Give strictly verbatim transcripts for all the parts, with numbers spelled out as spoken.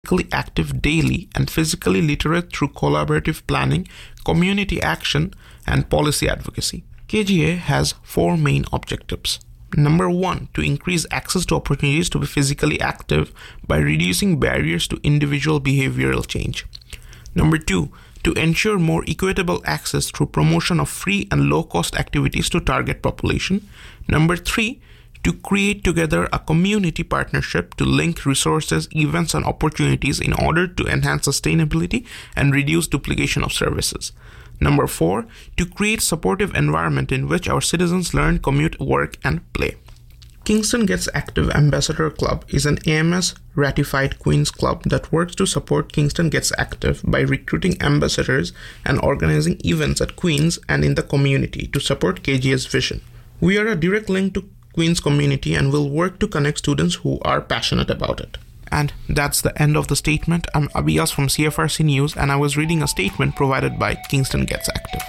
physically active daily and physically literate through collaborative planning, community action, and policy advocacy. K G A has four main objectives. Number one, to increase access to opportunities to be physically active by reducing barriers to individual behavioral change. Number two, to ensure more equitable access through promotion of free and low-cost activities to target population. Number three, to create together a community partnership to link resources, events, and opportunities in order to enhance sustainability and reduce duplication of services. Number four, to create supportive environment in which our citizens learn, commute, work, and play. Kingston Gets Active Ambassador Club is an A M S-ratified Queen's Club that works to support Kingston Gets Active by recruiting ambassadors and organizing events at Queen's and in the community to support K G A's vision. We are a direct link to Queen's community and will work to connect students who are passionate about it. And that's the end of the statement. I'm Abiyas from C F R C News, and I was reading a statement provided by Kingston Gets Active.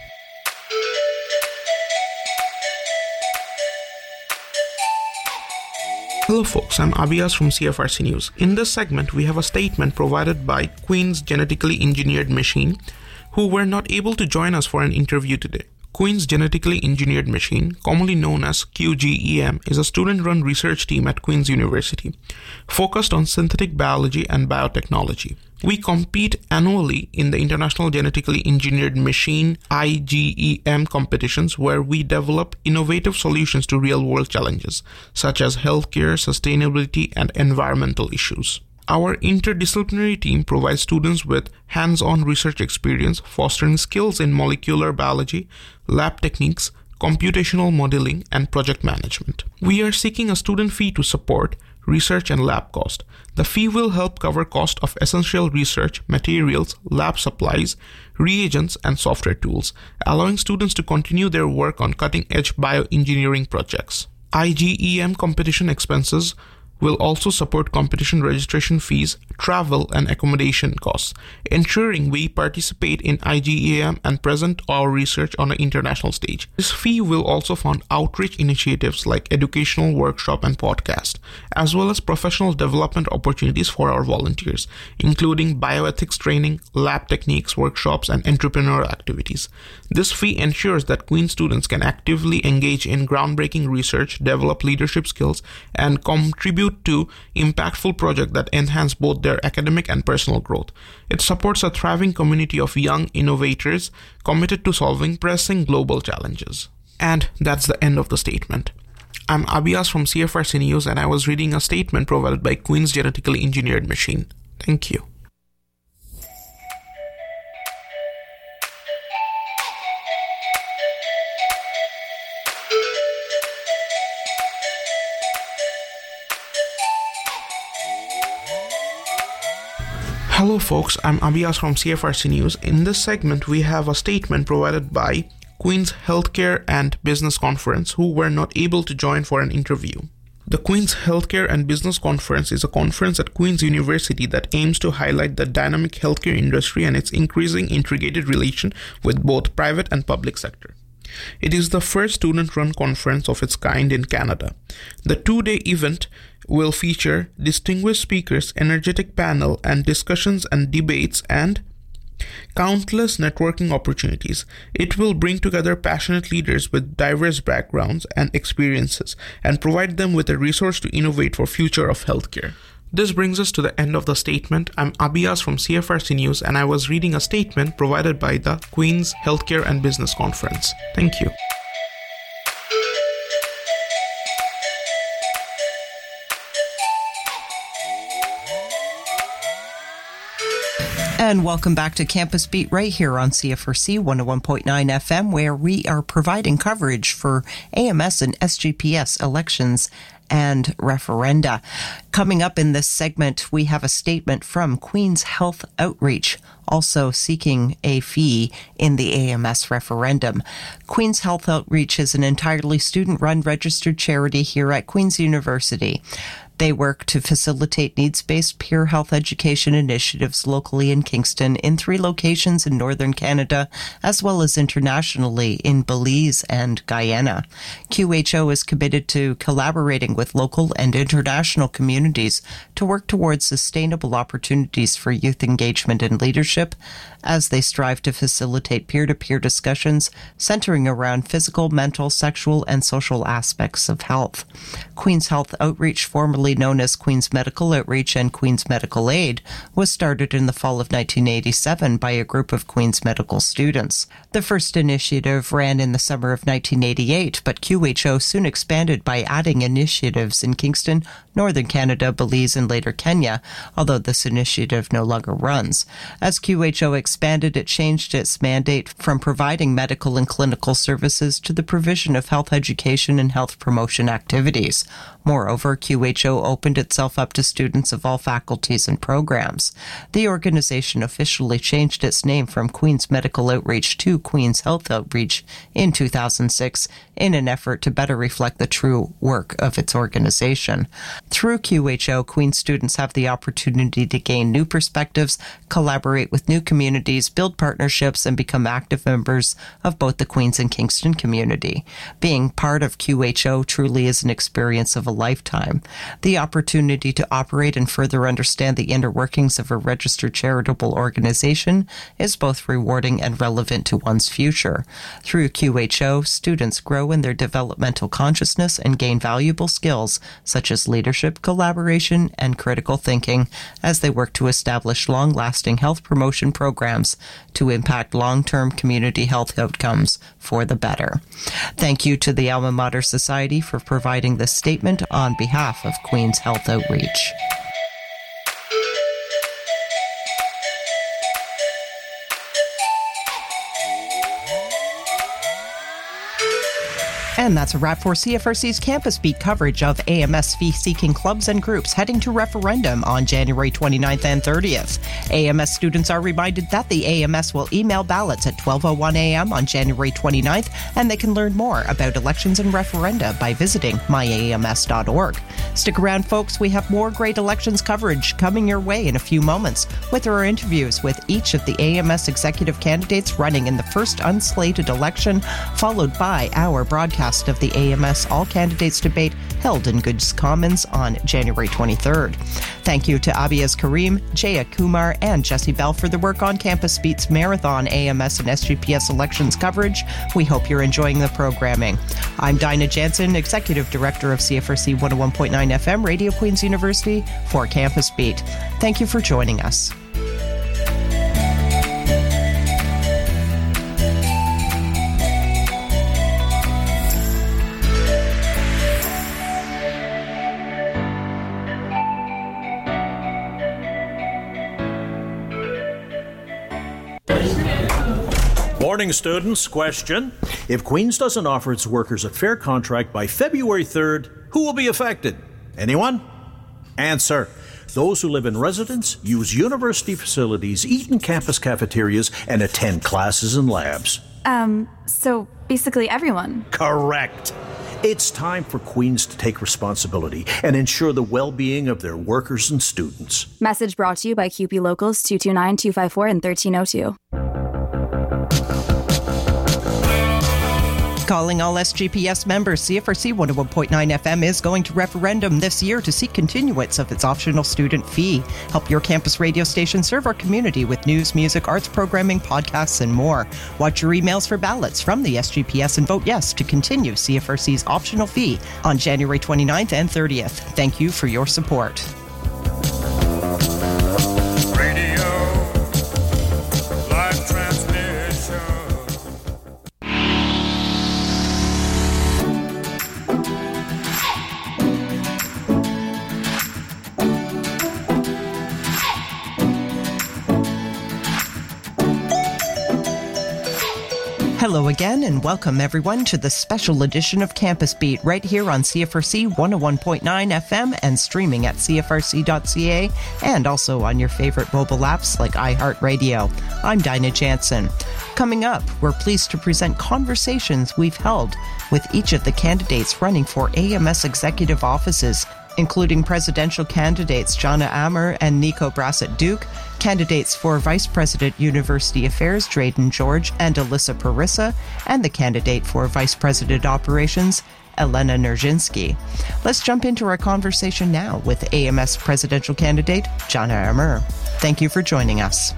Hello folks, I'm Abiyas from C F R C News. In this segment, we have a statement provided by Queen's Genetically Engineered Machine, who were not able to join us for an interview today. Queen's Genetically Engineered Machine, commonly known as Q G E M, is a student-run research team at Queen's University, focused on synthetic biology and biotechnology. We compete annually in the International Genetically Engineered Machine I G E M competitions, where we develop innovative solutions to real-world challenges, such as healthcare, sustainability, and environmental issues. Our interdisciplinary team provides students with hands-on research experience, fostering skills in molecular biology, lab techniques, computational modeling, and project management. We are seeking a student fee to support research and lab cost. The fee will help cover cost of essential research, materials, lab supplies, reagents, and software tools, allowing students to continue their work on cutting-edge bioengineering projects. I G E M competition expenses will also support competition registration fees, travel, and accommodation costs, ensuring we participate in I G E M and present our research on an international stage. This fee will also fund outreach initiatives like educational workshop and podcast, as well as professional development opportunities for our volunteers, including bioethics training, lab techniques workshops, and entrepreneurial activities. This fee ensures that Queen students can actively engage in groundbreaking research, develop leadership skills, and contribute to impactful projects that enhance both their academic and personal growth. It supports a thriving community of young innovators committed to solving pressing global challenges. And that's the end of the statement. I'm Abiyas from C F R C News, and I was reading a statement provided by Queen's Genetically Engineered Machine. Thank you. Hello folks, I'm Abiyas from C F R C News. In this segment, we have a statement provided by Queen's Healthcare and Business Conference, who were not able to join for an interview. The Queen's Healthcare and Business Conference is a conference at Queen's University that aims to highlight the dynamic healthcare industry and its increasing integrated relation with both private and public sector. It is the first student-run conference of its kind in Canada. The two-day event will feature distinguished speakers, energetic panel, and discussions and debates, and countless networking opportunities. It will bring together passionate leaders with diverse backgrounds and experiences and provide them with a resource to innovate for future of healthcare. This brings us to the end of the statement. I'm Abiyas from C F R C News, and I was reading a statement provided by the Queen's Healthcare and Business Conference. Thank you. And welcome back to Campus Beat right here on C F R C one oh one point nine F M, where we are providing coverage for A M S and S G P S elections and referenda. Coming up in this segment, we have a statement from Queen's Health Outreach, also seeking a fee in the A M S referendum. Queen's Health Outreach is an entirely student-run registered charity here at Queen's University. They work to facilitate needs-based peer health education initiatives locally in Kingston in three locations in northern Canada, as well as internationally in Belize and Guyana. Q H O is committed to collaborating with local and international communities to work towards sustainable opportunities for youth engagement and leadership as they strive to facilitate peer-to-peer discussions centering around physical, mental, sexual, and social aspects of health. Queen's Health Outreach, formerly known as Queen's Medical Outreach and Queen's Medical Aid, was started in the fall of nineteen eighty-seven by a group of Queen's medical students. The first initiative ran in the summer of nineteen eighty-eight, but Q H O soon expanded by adding initiatives in Kingston, northern Canada, Belize, and later Kenya, although this initiative no longer runs. As Q H O expanded, it changed its mandate from providing medical and clinical services to the provision of health education and health promotion activities. Moreover, Q H O opened itself up to students of all faculties and programs. The organization officially changed its name from Queen's Medical Outreach to Queen's Health Outreach in two thousand six in an effort to better reflect the true work of its organization. Through Q H O, Queen's students have the opportunity to gain new perspectives, collaborate with new communities, build partnerships, and become active members of both the Queens and Kingston community. Being part of Q H O truly is an experience of a lifetime. The opportunity to operate and further understand the inner workings of a registered charitable organization is both rewarding and relevant to one's future. Through Q H O, students grow in their developmental consciousness and gain valuable skills such as leadership, collaboration, and critical thinking as they work to establish long-lasting health promotion programs to impact long-term community health outcomes for the better. Thank you to the Alma Mater Society for providing this statement on behalf of Queen's Health Outreach. And that's a wrap for C F R C's Campus Beat coverage of A M S fee-seeking clubs and groups heading to referendum on January twenty-ninth and thirtieth. A M S students are reminded that the A M S will email ballots at twelve oh one a.m. on January twenty-ninth, and they can learn more about elections and referenda by visiting my a m s dot org. Stick around, folks. We have more great elections coverage coming your way in a few moments, with our interviews with each of the A M S executive candidates running in the first unslated election, followed by our broadcast of the A M S All Candidates debate held in Goods Commons on January twenty-third. Thank you to Abiaz Karim, Jaya Kumar, and Jesse Bell for the work on Campus Beat's marathon A M S and S G P S elections coverage. We hope you're enjoying the programming. I'm Dinah Jansen, Executive Director of C F R C one oh one point nine F M, Radio Queen's University, for Campus Beat. Thank you for joining us. Morning, students. Question. If Queen's doesn't offer its workers a fair contract by February third, who will be affected? Anyone? Answer. Those who live in residence, use university facilities, eat in campus cafeterias, and attend classes and labs. Um, so basically everyone. Correct. It's time for Queen's to take responsibility and ensure the well-being of their workers and students. Message brought to you by Q P Locals two two nine, two five four and thirteen oh two. Calling all S G P S members, C F R C one oh one point nine F M is going to referendum this year to seek continuance of its optional student fee. Help your campus radio station serve our community with news, music, arts programming, podcasts, and more. Watch your emails for ballots from the S G P S and vote yes to continue C F R C's optional fee on January twenty-ninth and thirtieth. Thank you for your support. Radio, live transmission. Hello again, and welcome everyone to the special edition of Campus Beat right here on C F R C one oh one point nine F M and streaming at c f r c dot c a and also on your favorite mobile apps like iHeartRadio. I'm Dinah Jansen. Coming up, we're pleased to present conversations we've held with each of the candidates running for A M S executive offices including presidential candidates Jana Amer and Nico Brassett Duke, candidates for Vice President University Affairs Drayden George and Alyssa Parissa, and the candidate for Vice President Operations, Elena Nerzinski. Let's jump into our conversation now with A M S presidential candidate Jana Amer. Thank you for joining us.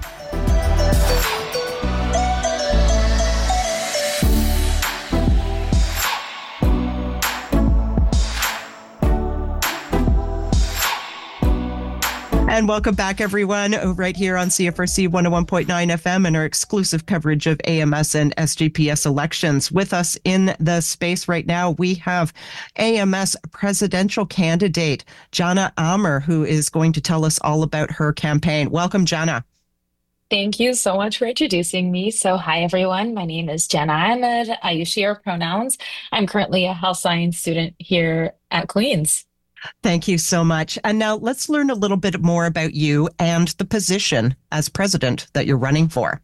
And welcome back, everyone, right here on C F R C one oh one point nine F M and our exclusive coverage of A M S and S G P S elections. With us in the space right now, we have A M S presidential candidate Jana Amer, who is going to tell us all about her campaign. Welcome, Jana. Thank you so much for introducing me. So hi, everyone. My name is Jana Amer. I use she, her pronouns. I'm currently a health science student here at Queen's. Thank you so much. And now let's learn a little bit more about you and the position as president that you're running for.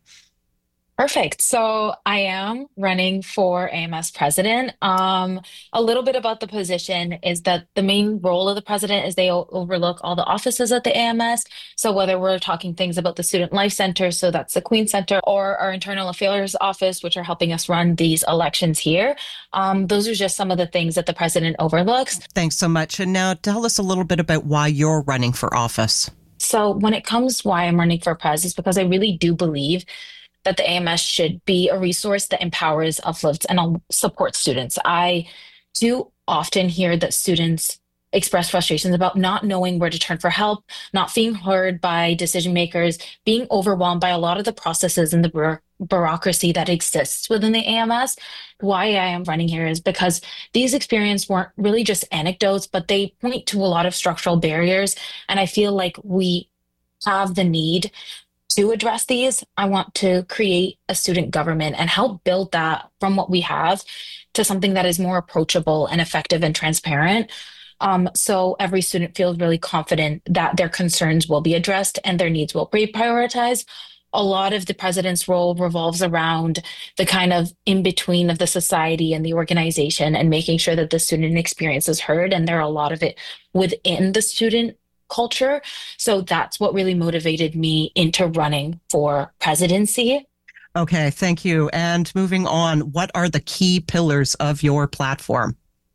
Perfect. So I am running for A M S president. Um, a little bit about the position is that the main role of the president is they o- overlook all the offices at the A M S. So whether we're talking things about the Student Life Center, so that's the Queen Center, or our Internal Affairs Office, which are helping us run these elections here, um, those are just some of the things that the president overlooks. Thanks so much. And now tell us a little bit about why you're running for office. So when it comes to why I'm running for pres, is because I really do believe that the A M S should be a resource that empowers, uplifts, and supports students. I do often hear that students express frustrations about not knowing where to turn for help, not being heard by decision makers, being overwhelmed by a lot of the processes and the bureau- bureaucracy that exists within the A M S. Why I am running here is because these experiences weren't really just anecdotes, but they point to a lot of structural barriers. And I feel like we have the need to address these. I want to create a student government and help build that from what we have to something that is more approachable and effective and transparent. Um, so every student feels really confident that their concerns will be addressed and their needs will be prioritized. A lot of the president's role revolves around the kind of in between of the society and the organization and making sure that the student experience is heard. And there are a lot of it within the student culture. So that's what really motivated me into running for presidency. Okay, thank you. And moving on, what are the key pillars of your platform?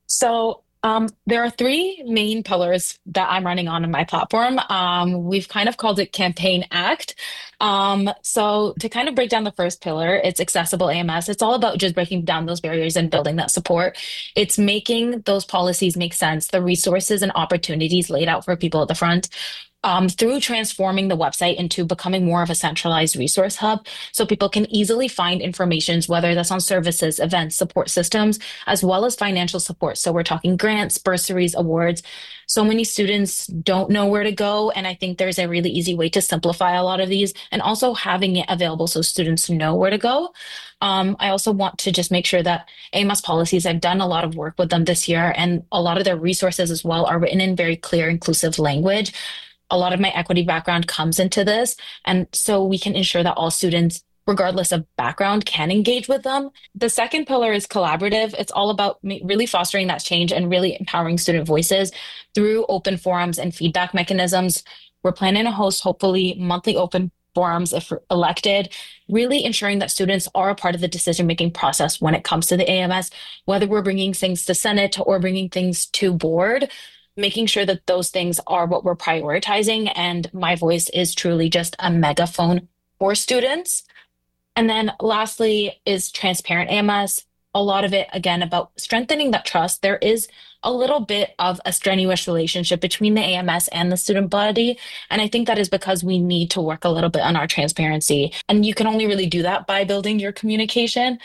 So um, there are three main pillars that I'm running on in my platform. Um, we've kind of called it Campaign Act. Um, so to kind of break down the first pillar, it's accessible A M S. It's all about just breaking down those barriers and building that support. It's making those policies make sense, the resources and opportunities laid out for people at the front. Um, through transforming the website into becoming more of a centralized resource hub so people can easily find information, whether that's on services, events, support systems, as well as financial support. So we're talking grants, bursaries, awards. So many students don't know where to go. And I think there's a really easy way to simplify a lot of these and also having it available so students know where to go. Um, I also want to just make sure that A M S policies, I've done a lot of work with them this year, and a lot of their resources as well are written in very clear, inclusive language. A lot of my equity background comes into this. And so we can ensure that all students, regardless of background, can engage with them. The second pillar is collaborative. It's all about really fostering that change and really empowering student voices through open forums and feedback mechanisms. We're planning to host, hopefully, monthly open forums if elected, really ensuring that students are a part of the decision-making process when it comes to the A M S, whether we're bringing things to Senate or bringing things to board, making sure that those things are what we're prioritizing. And my voice is truly just a megaphone for students. And then lastly is transparent A M S. A lot of it, again, about strengthening that trust. There is a little bit of a strenuous relationship between the A M S and the student body. And I think that is because we need to work a little bit on our transparency. And you can only really do that by building your communication.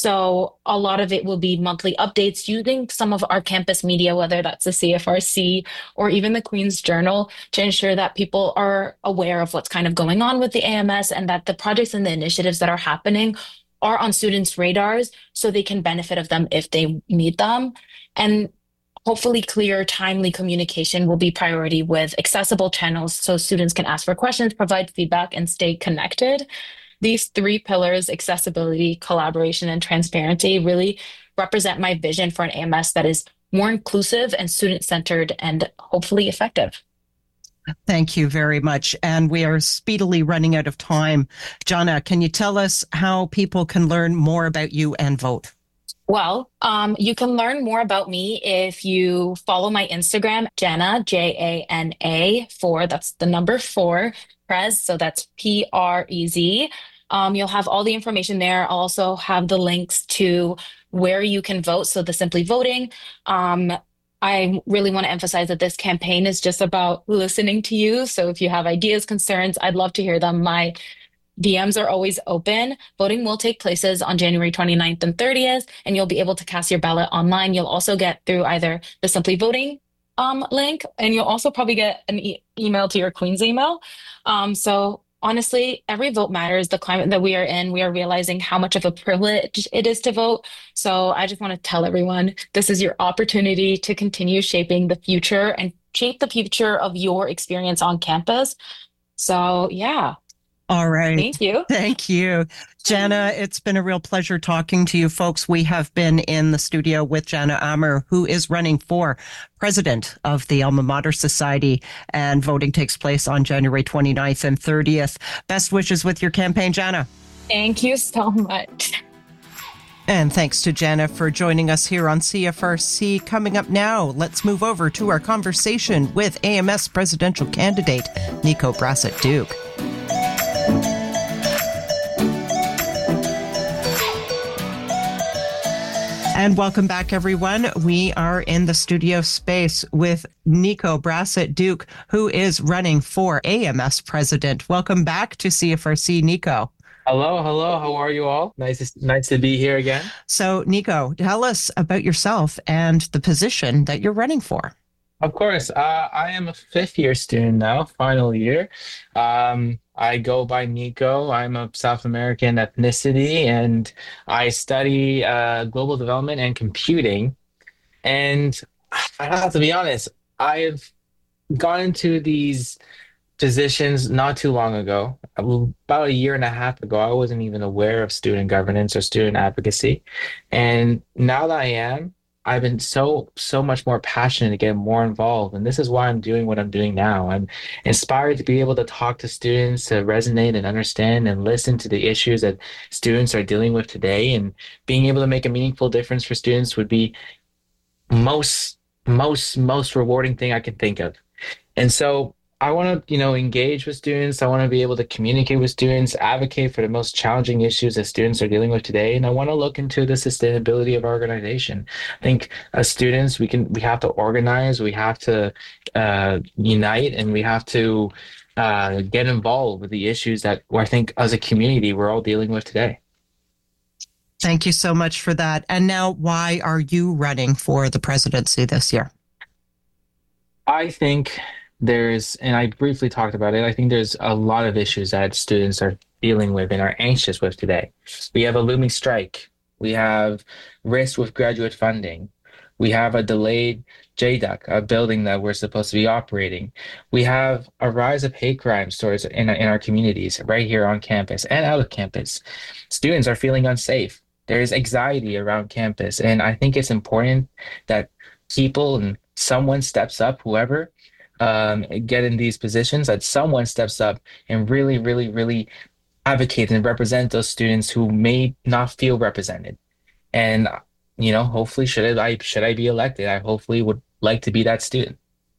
So a lot of it will be monthly updates using some of our campus media, whether that's the C F R C or even the Queen's Journal, to ensure that people are aware of what's kind of going on with the A M S and that the projects and the initiatives that are happening are on students' radars so they can benefit of them if they need them. And hopefully clear, timely communication will be priority with accessible channels so students can ask for questions, provide feedback, and stay connected. These three pillars, accessibility, collaboration, and transparency, really represent my vision for an A M S that is more inclusive and student-centered and hopefully effective. Thank you very much. And we are speedily running out of time. Jana, can you tell us how people can learn more about you and vote? Well, um, you can learn more about me if you follow my Instagram, Jana, J A N A, four, that's the number four, Prez, so that's P R E Z. Um, you'll have all the information there. I'll also have the links to where you can vote, so the Simply Voting. Um, I really want to emphasize that this campaign is just about listening to you. So if you have ideas, concerns, I'd love to hear them. My D Ms are always open. Voting will take places on January twenty-ninth and thirtieth, and you'll be able to cast your ballot online. You'll also get through either the Simply Voting um, link, and you'll also probably get an e- email to your Queen's email. Um, so honestly, every vote matters. The climate that we are in, we are realizing how much of a privilege it is to vote. So I just want to tell everyone, this is your opportunity to continue shaping the future and shape the future of your experience on campus. So yeah. All right. Thank you. Thank you. Jana, it's been a real pleasure talking to you folks. We have been in the studio with Jana Ammer, who is running for president of the Alma Mater Society, and voting takes place on January twenty-ninth and thirtieth. Best wishes with your campaign, Jana. Thank you so much. And thanks to Jana for joining us here on C F R C. Coming up now, let's move over to our conversation with A M S presidential candidate Nico Brassett-Duke. And welcome back, everyone. We are in the studio space with Nico Brassett-Duke, who is running for A M S president. Welcome back to C F R C, Nico. Hello, hello. How are you all? Nice, to, nice to be here again. So, Nico, tell us about yourself and the position that you're running for. Of course. Uh, I am a fifth year student now, final year. Um, I go by Nico. I'm of South American ethnicity, and I study uh, global development and computing. And I have to be honest, I've gone into these positions not too long ago. About a year and a half ago, I wasn't even aware of student governance or student advocacy. And now that I am, I've been so, so much more passionate to get more involved. And this is why I'm doing what I'm doing now. I'm inspired to be able to talk to students, to resonate and understand and listen to the issues that students are dealing with today. And being able to make a meaningful difference for students would be most, most, most rewarding thing I can think of. And so I want to, you know, engage with students. I want to be able to communicate with students, advocate for the most challenging issues that students are dealing with today. And I want to look into the sustainability of our organization. I think as students, we can, we have to organize, we have to uh, unite, and we have to uh, get involved with the issues that I think as a community, we're all dealing with today. Thank you so much for that. And now, why are you running for the presidency this year? I think there's, and I briefly talked about it, I think there's a lot of issues that students are dealing with and are anxious with today. We have a looming strike. We have risk with graduate funding. We have a delayed J D U C, a building that we're supposed to be operating. We have a rise of hate crime stories in, in our communities right here on campus and out of campus. Students are feeling unsafe. There is anxiety around campus. And I think it's important that people and someone steps up, whoever, um, get in these positions, that someone steps up and really, really, really advocate and represent those students who may not feel represented. And, you know, hopefully, should I, should I be elected, I hopefully would like to be that student.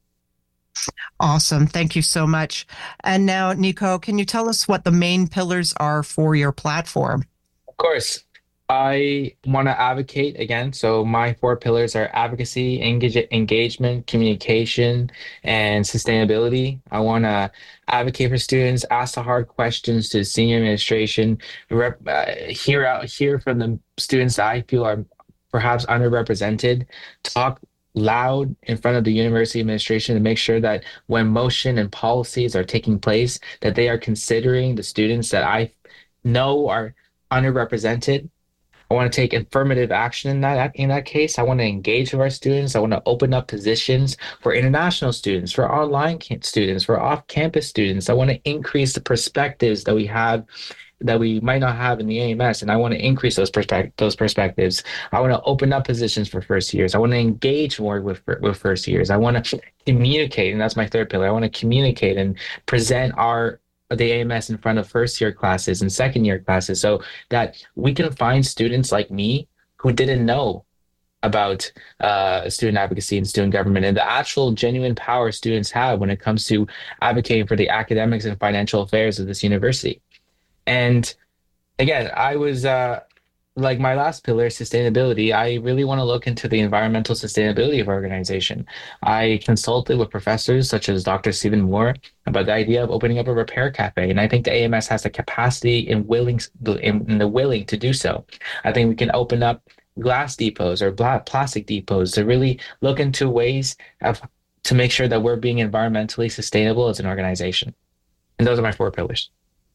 Awesome. Thank you so much. And now, Nico, can you tell us what the main pillars are for your platform? Of course. I want to advocate again. So my four pillars are advocacy, engage, engagement, communication, and sustainability. I want to advocate for students, ask the hard questions to the senior administration, rep, uh, hear out, hear from the students that I feel are perhaps underrepresented, talk loud in front of the university administration to make sure that when motion and policies are taking place, that they are considering the students that I know are underrepresented. I want to take affirmative action in that in that case. I want to engage with our students. I want to open up positions for international students, for online students, for off-campus students. I want to increase the perspectives that we have that we might not have in the A M S, and I want to increase those perspect those perspectives. I want to open up positions for first years. I want to engage more with with first years. I want to communicate, and that's my third pillar. I want to communicate and present our the A M S in front of first year classes and second year classes, so that we can find students like me who didn't know about uh, student advocacy and student government and the actual genuine power students have when it comes to advocating for the academics and financial affairs of this university. And again, I was uh, like my last pillar, sustainability. I really want to look into the environmental sustainability of our organization. I consulted with professors such as Doctor Stephen Moore about the idea of opening up a repair cafe, and I think the A M S has the capacity and willing, and the willing to do so. I think we can open up glass depots or plastic depots to really look into ways of to make sure that we're being environmentally sustainable as an organization. And those are my four pillars.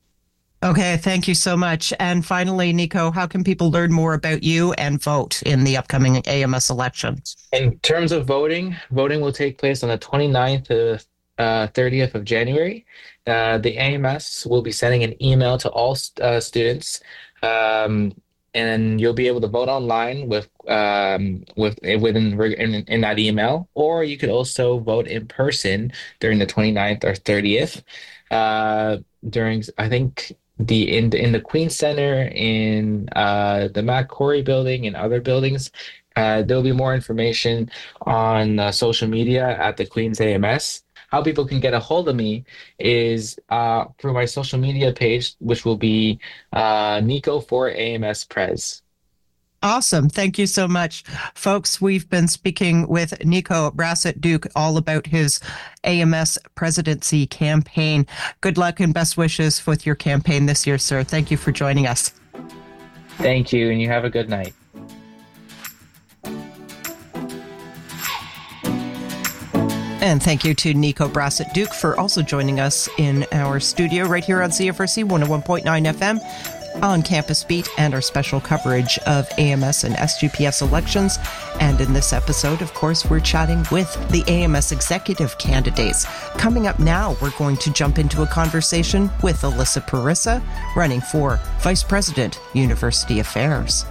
Okay, thank you so much. And finally, Nico, how can people learn more about you and vote in the upcoming A M S elections? In terms of voting, voting will take place on the twenty-ninth to uh, thirtieth of January. Uh, the A M S will be sending an email to all uh, students, um, and you'll be able to vote online with um, with within in, in that email, or you could also vote in person during the twenty-ninth or thirtieth. Uh, during I think the in the, in the Queen Center, in uh, the Matt Corey building, and other buildings. Uh, there'll be more information on uh, social media at the Queen's A M S. How people can get a hold of me is uh, through my social media page, which will be uh, Nico for A M S Prez. Awesome. Thank you so much. Folks, we've been speaking with Nico Brassett-Duke all about his A M S presidency campaign. Good luck and best wishes with your campaign this year, sir. Thank you for joining us. Thank you, and you have a good night. And thank you to Nico Brassett-Duke for also joining us in our studio right here on C F R C one oh one point nine F M on Campus Beat and our special coverage of A M S and S G P S elections. And in this episode, of course, we're chatting with the A M S executive candidates. Coming up now, we're going to jump into a conversation with Alyssa Parissa, running for Vice President, University Affairs.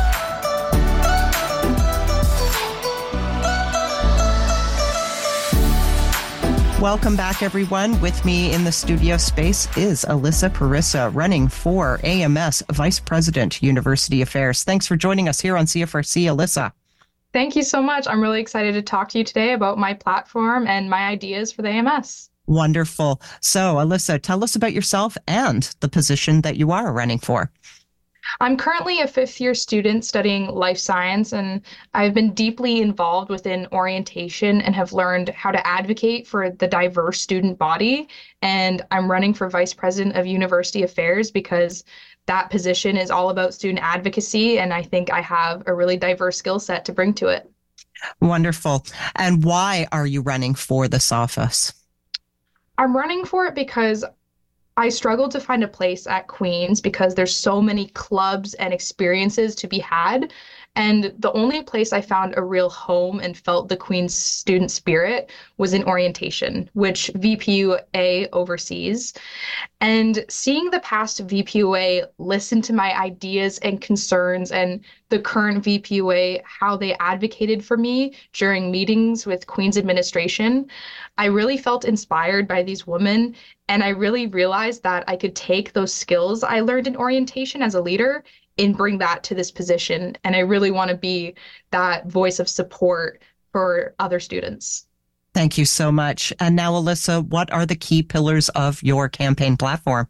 Welcome back, everyone. With me in the studio space is Alyssa Parissa, running for A M S Vice President, University Affairs. Thanks for joining us here on C F R C, Alyssa. Thank you so much. I'm really excited to talk to you today about my platform and my ideas for the A M S. Wonderful. So, Alyssa, tell us about yourself and the position that you are running for. I'm currently a fifth year student studying life science, and I've been deeply involved within orientation and have learned how to advocate for the diverse student body. And I'm running for Vice President of University Affairs because that position is all about student advocacy, and I think I have a really diverse skill set to bring to it. Wonderful. And why are you running for this office? I'm running for it because I struggled to find a place at Queen's because there's so many clubs and experiences to be had. And the only place I found a real home and felt the Queen's student spirit was in orientation, which V P U A oversees. And seeing the past V P U A listen to my ideas and concerns, and the current V P U A, how they advocated for me during meetings with Queen's administration, I really felt inspired by these women. And I really realized that I could take those skills I learned in orientation as a leader and bring that to this position. And I really want to be that voice of support for other students. Thank you so much. And now, Alyssa, what are the key pillars of your campaign platform?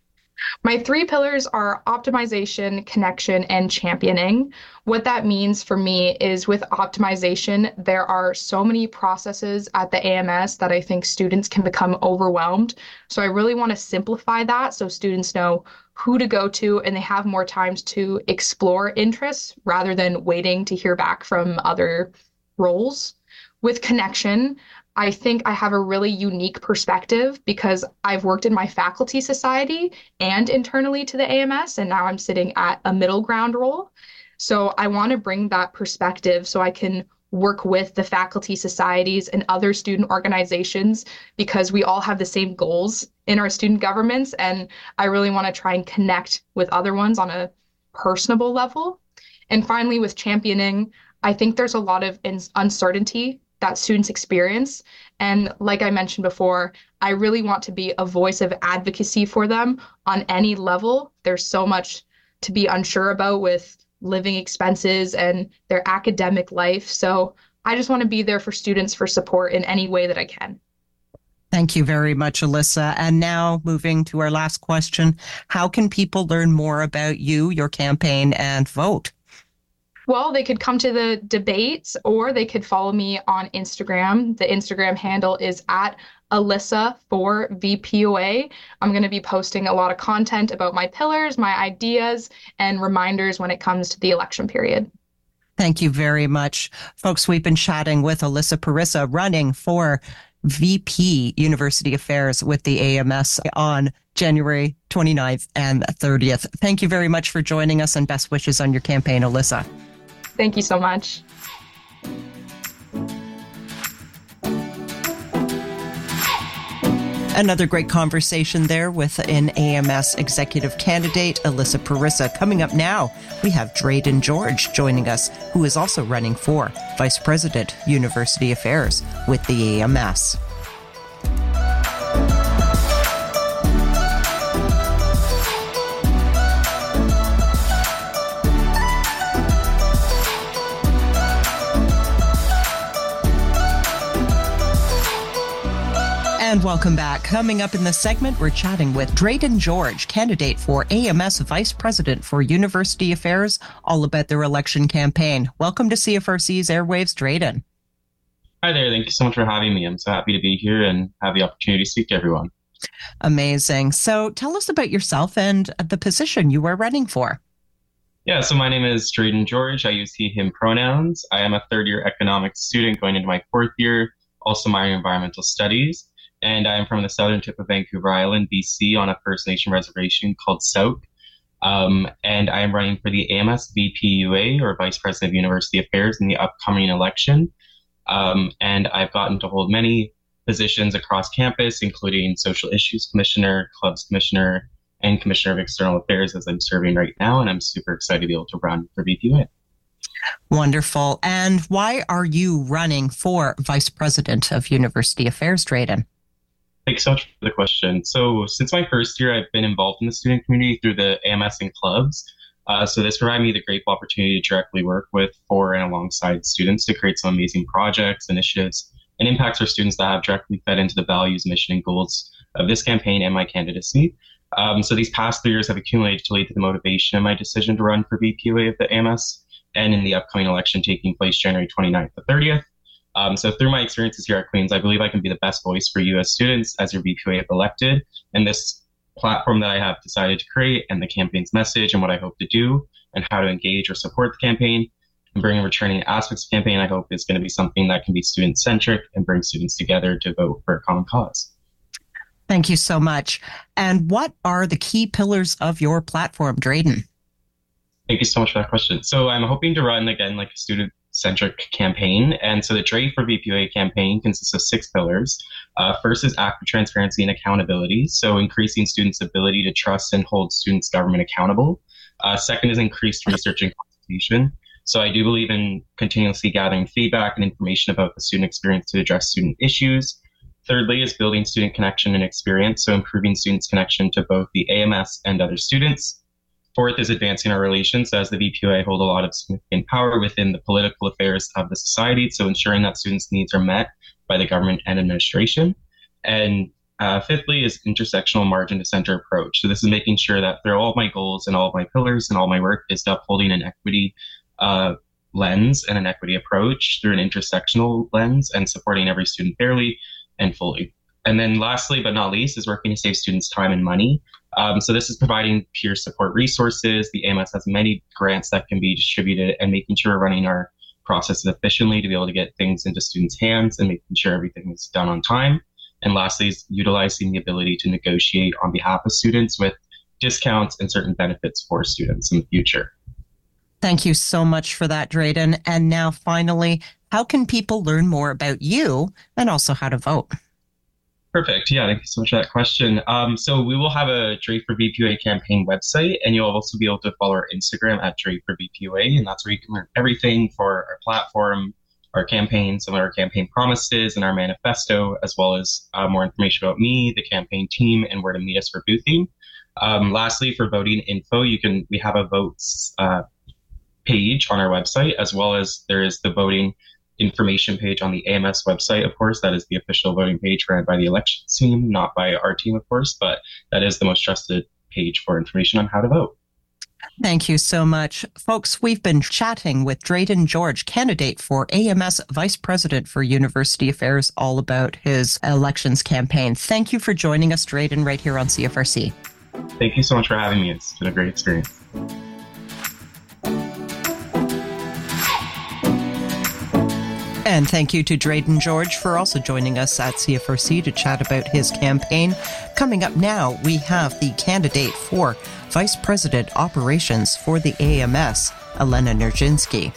My three pillars are optimization, connection, and championing. What that means for me is with optimization, there are so many processes at the A M S that I think students can become overwhelmed. So I really want to simplify that so students know who to go to and they have more times to explore interests rather than waiting to hear back from other roles. With connection, I think I have a really unique perspective because I've worked in my faculty society and internally to the A M S, and now I'm sitting at a middle ground role. So I want to bring that perspective so I can work with the faculty societies and other student organizations because we all have the same goals in our student governments. And I really want to try and connect with other ones on a personable level. And finally, with championing, I think there's a lot of uncertainty that students experience. And like I mentioned before, I really want to be a voice of advocacy for them on any level. There's so much to be unsure about with living expenses and their academic life. So I just want to be there for students for support in any way that I can. Thank you very much, Alyssa. And now moving to our last question, how can people learn more about you, your campaign, and vote? Well, they could come to the debates or they could follow me on Instagram. The Instagram handle is at Alyssa for V P O A. I'm going to be posting a lot of content about my pillars, my ideas, and reminders when it comes to the election period. Thank you very much. Folks, we've been chatting with Alyssa Parissa, running for V P University Affairs with the A M S on January twenty-ninth and thirtieth. Thank you very much for joining us and best wishes on your campaign, Alyssa. Thank you so much. Another great conversation there with an A M S executive candidate, Alyssa Parissa. Coming up now, we have Drayden George joining us, who is also running for Vice President, University Affairs with the A M S. And welcome back. Coming up in this segment, we're chatting with Drayden George, candidate for A M S Vice President for University Affairs, all about their election campaign. Welcome to C F R C's Airwaves, Drayden. Hi there. Thank you so much for having me. I'm so happy to be here and have the opportunity to speak to everyone. Amazing. So tell us about yourself and the position you are running for. Yeah, so my name is Drayden George. I use he, him pronouns. I am a third year economics student going into my fourth year, also minoring environmental studies. And I'm from the southern tip of Vancouver Island, B C, on a First Nation reservation called South. Um, and I am running for the A M S V P U A, or Vice President of University Affairs, in the upcoming election. Um, and I've gotten to hold many positions across campus, including Social Issues Commissioner, Clubs Commissioner, and Commissioner of External Affairs, as I'm serving right now. And I'm super excited to be able to run for V P U A. Wonderful. And why are you running for Vice President of University Affairs, Drayden? Thanks so much for the question. So since my first year, I've been involved in the student community through the A M S and clubs. Uh, so this provided me the grateful opportunity to directly work with, for, and alongside students to create some amazing projects, initiatives, and impacts for students that have directly fed into the values, mission, and goals of this campaign and my candidacy. Um, so these past three years have accumulated to lead to the motivation of my decision to run for V P U A of the A M S and in the upcoming election taking place January twenty-ninth to thirtieth. Um, so through my experiences here at Queen's, I believe I can be the best voice for you as students as your V P U A if elected. And this platform that I have decided to create and the campaign's message and what I hope to do and how to engage or support the campaign and bring returning aspects of the campaign, I hope is going to be something that can be student-centric and bring students together to vote for a common cause. Thank you so much. And what are the key pillars of your platform, Drayden? Thank you so much for that question. So I'm hoping to run, again, like a student-centric campaign. And so the Dray for V P U A campaign consists of six pillars. Uh, first is active transparency and accountability. So increasing students' ability to trust and hold students' government accountable. Uh, second is increased research and consultation. So I do believe in continuously gathering feedback and information about the student experience to address student issues. Thirdly is building student connection and experience. So improving students' connection to both the A M S and other students. Fourth is advancing our relations, as the V P U A hold a lot of significant power within the political affairs of the society, so ensuring that students' needs are met by the government and administration. And uh, fifthly is intersectional margin to center approach. So this is making sure that through all of my goals and all of my pillars and all my work is upholding an equity uh, lens and an equity approach through an intersectional lens and supporting every student fairly and fully. And then lastly, but not least, is working to save students time and money. Um, so this is providing peer support resources. The A M S has many grants that can be distributed and making sure we're running our processes efficiently to be able to get things into students' hands and making sure everything is done on time. And lastly is utilizing the ability to negotiate on behalf of students with discounts and certain benefits for students in the future. Thank you so much for that, Drayden. And now finally, how can people learn more about you and also how to vote? Perfect. Yeah, thank you so much for that question. Um, so we will have a Dray for V P U A campaign website, and you'll also be able to follow our Instagram at Dray for V P U A, and that's where you can learn everything for our platform, our campaign, some of our campaign promises, and our manifesto, as well as uh, more information about me, the campaign team, and where to meet us for boothing. Um, lastly, for voting info, you can we have a votes uh, page on our website, as well as there is the voting information page on the A M S website. Of course, that is the official voting page ran by the elections team, not by our team, of course, but that is the most trusted page for information on how to vote. Thank you so much. Folks, we've been chatting with Drayden George, candidate for A M S Vice President for University Affairs, all about his elections campaign. Thank you for joining us, Drayden, right here on C F R C. Thank you so much for having me. It's been a great experience. And thank you to Drayden George for also joining us at C F R C to chat about his campaign. Coming up now, we have the candidate for Vice President Operations for the A M S, Elena Nijinsky.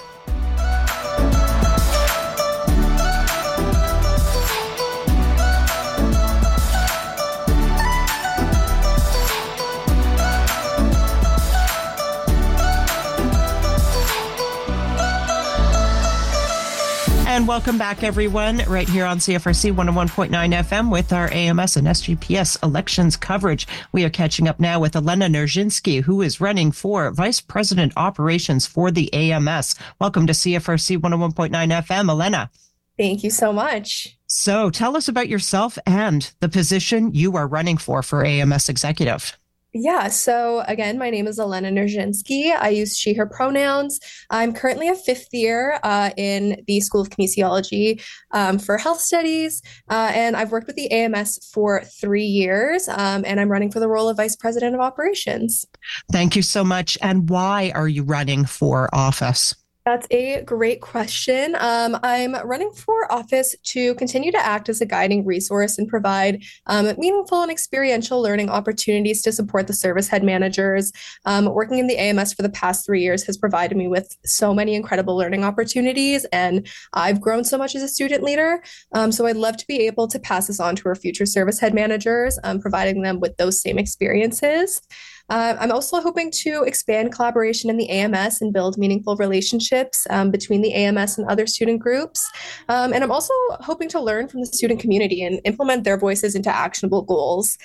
And welcome back, everyone, right here on C F R C one oh one point nine F M with our A M S and S G P S elections coverage. We are catching up now with Elena Nijinsky, who is running for Vice President Operations for the A M S. Welcome to C F R C one oh one point nine F M, Elena. Thank you so much. So tell us about yourself and the position you are running for for A M S Executive. Yeah, so again, my name is Elena Nijinsky. I use she, her pronouns. I'm currently a fifth year uh, in the School of Kinesiology um, for health studies, uh, and I've worked with the A M S for three years, um, and I'm running for the role of Vice President of Operations. Thank you so much. And why are you running for office? That's a great question. Um, I'm running for office to continue to act as a guiding resource and provide um, meaningful and experiential learning opportunities to support the service head managers. Um, working in the A M S for the past three years has provided me with so many incredible learning opportunities, and I've grown so much as a student leader. Um, so I'd love to be able to pass this on to our future service head managers, um, providing them with those same experiences. Uh, I'm also hoping to expand collaboration in the A M S and build meaningful relationships um, between the A M S and other student groups. Um, and I'm also hoping to learn from the student community and implement their voices into actionable goals.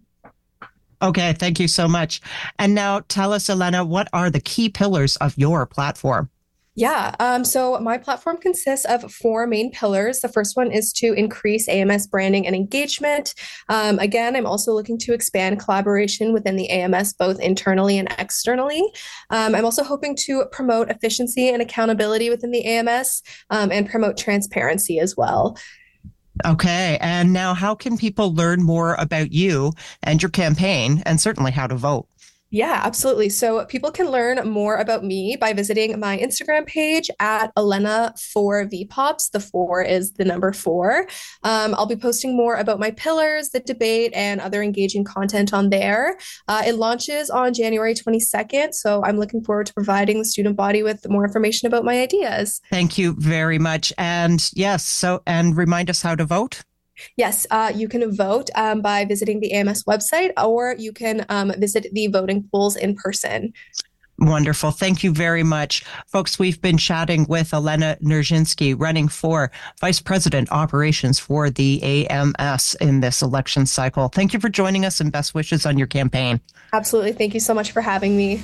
Okay, thank you so much. And now tell us, Elena, what are the key pillars of your platform? Yeah, um, so my platform consists of four main pillars. The first one is to increase A M S branding and engagement. Um, again, I'm also looking to expand collaboration within the A M S, both internally and externally. Um, I'm also hoping to promote efficiency and accountability within the A M S um, and promote transparency as well. Okay, and now how can people learn more about you and your campaign, and certainly how to vote? Yeah, absolutely. So people can learn more about me by visiting my Instagram page at Elena four V Pops. The four is the number four. Um, I'll be posting more about my pillars, the debate, and other engaging content on there. Uh, it launches on January twenty-second, so I'm looking forward to providing the student body with more information about my ideas. Thank you very much. And yes, so and remind us how to vote. Yes, uh, you can vote um, by visiting the A M S website, or you can um, visit the voting polls in person. Wonderful. Thank you very much. Folks, we've been chatting with Elena Nijinsky, running for Vice President Operations for the A M S in this election cycle. Thank you for joining us, and best wishes on your campaign. Absolutely. Thank you so much for having me.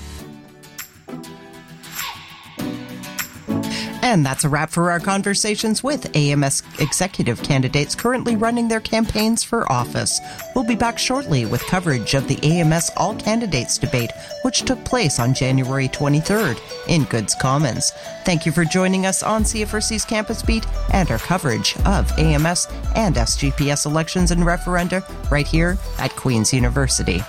And that's a wrap for our conversations with A M S executive candidates currently running their campaigns for office. We'll be back shortly with coverage of the A M S All Candidates debate, which took place on January twenty-third in Goods Commons. Thank you for joining us on C F R C's Campus Beat and our coverage of A M S and S G P S elections and referenda right here at Queen's University.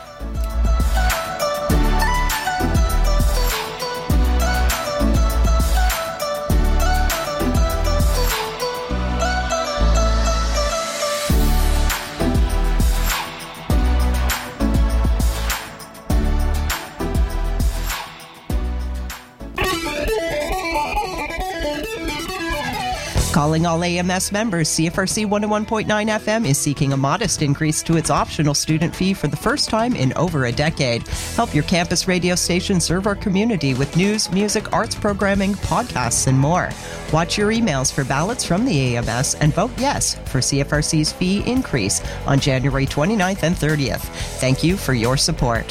Calling all A M S members, C F R C one oh one point nine F M is seeking a modest increase to its optional student fee for the first time in over a decade. Help your campus radio station serve our community with news, music, arts programming, podcasts, and more. Watch your emails for ballots from the A M S and vote yes for C F R C's fee increase on January twenty-ninth and thirtieth. Thank you for your support.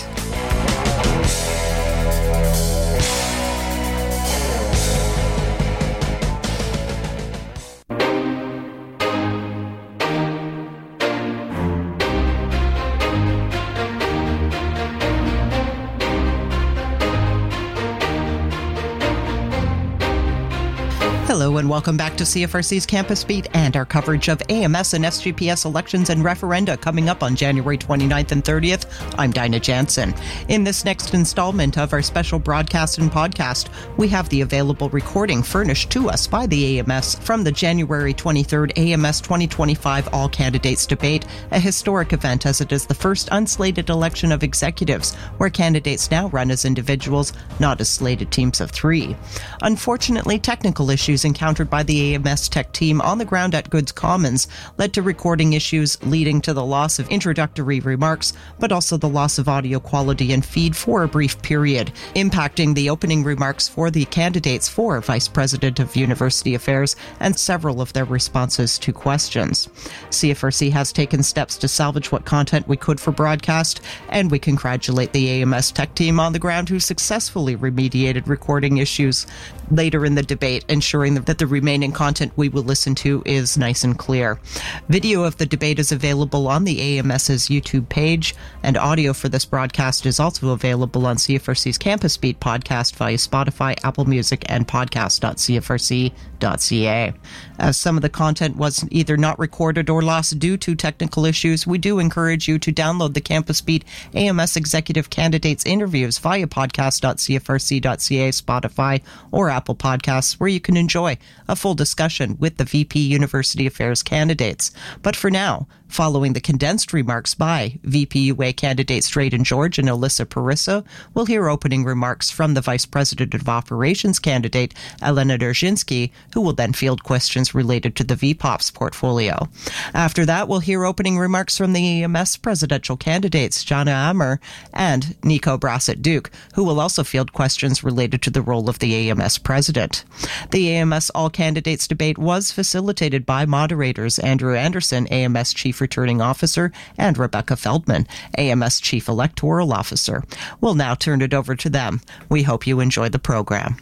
Hello and welcome back to C F R C's Campus Beat and our coverage of A M S and S G P S elections and referenda coming up on January twenty-ninth and thirtieth. I'm Dinah Jansen. In this next installment of our special broadcast and podcast, we have the available recording furnished to us by the A M S from the January twenty-third A M S twenty twenty-five All Candidates Debate, a historic event as it is the first unslated election of executives, where candidates now run as individuals, not as slated teams of three. Unfortunately, technical issues encountered by the A M S tech team on the ground at Goods Commons led to recording issues leading to the loss of introductory remarks, but also the loss of audio quality and feed for a brief period, impacting the opening remarks for the candidates for Vice President of University Affairs and several of their responses to questions. C F R C has taken steps to salvage what content we could for broadcast, and we congratulate the A M S tech team on the ground who successfully remediated recording issues later in the debate, ensuring that the remaining content we will listen to is nice and clear. Video of the debate is available on the A M S's YouTube page, and audio for this broadcast is also available on C F R C's Campus Beat podcast via Spotify, Apple Music, and podcast dot c f r c dot c a. As some of the content was either not recorded or lost due to technical issues, we do encourage you to download the Campus Beat A M S executive candidates interviews via podcast dot c f r c dot c a, Spotify, or Apple Podcasts, where you can enjoy a full discussion with the V P University Affairs candidates. But for now, following the condensed remarks by V P U A candidates Drayden George and Alyssa Parissa, we'll hear opening remarks from the Vice President of Operations candidate Elena Derzhinsky, who will then field questions related to the V POPs portfolio. After that, we'll hear opening remarks from the A M S presidential candidates Jana Ammer and Nico Brassett-Duke, who will also field questions related to the role of the A M S president. The A M S All Candidates Debate was facilitated by moderators Andrew Anderson, A M S Chief Returning Officer, and Rebecca Feldman, A M S Chief Electoral Officer. We'll now turn it over to them. We hope you enjoy the program.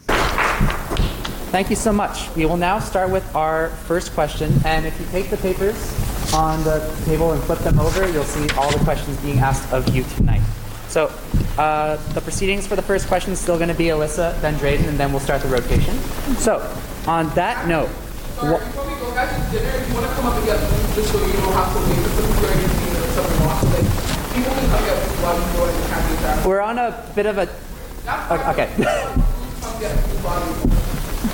Thank you so much. We will now start with our first question, and if you take the papers on the table and flip them over, you'll see all the questions being asked of you tonight. So uh, the proceedings for the first question is still going to be Alyssa, then Drayden, and then we'll start the rotation. So on that note, Sorry, before we go back to dinner, if you want to come up and get food, just so you don't have to wait for food or anything or something off, so like, people can come get food while you go and have your time. we're on a bit of a... Uh, okay. Come get food while you go.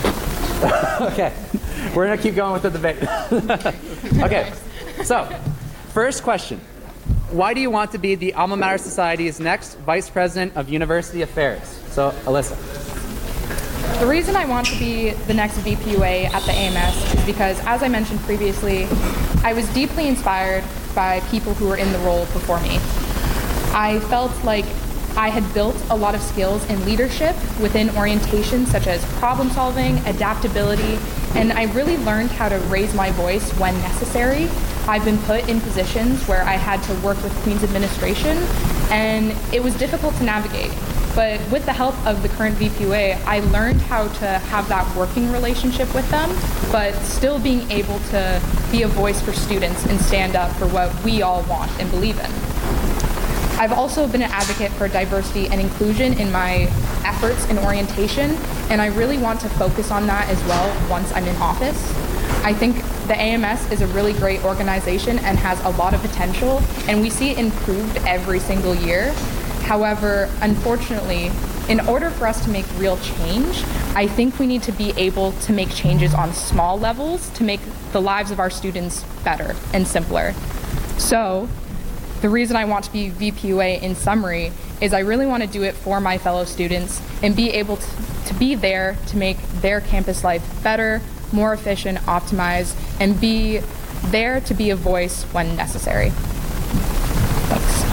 Okay, we're going to keep going with the debate. Okay, so first question. Why do you want to be the Alma Mater Society's next Vice President of University Affairs? So, Alyssa. The reason I want to be the next V P U A at the A M S is because, as I mentioned previously, I was deeply inspired by people who were in the role before me. I felt like I had built a lot of skills in leadership within orientations such as problem solving, adaptability, and I really learned how to raise my voice when necessary. I've been put in positions where I had to work with Queen's administration, and it was difficult to navigate. But with the help of the current V P U A, I learned how to have that working relationship with them, but still being able to be a voice for students and stand up for what we all want and believe in. I've also been an advocate for diversity and inclusion in my efforts in orientation, and I really want to focus on that as well once I'm in office. I think the A M S is a really great organization and has a lot of potential, and we see it improved every single year. However, unfortunately, in order for us to make real change, I think we need to be able to make changes on small levels to make the lives of our students better and simpler. So, the reason I want to be V P U A in summary is I really want to do it for my fellow students and be able to, to be there to make their campus life better, more efficient, optimize, and be there to be a voice when necessary. Thanks.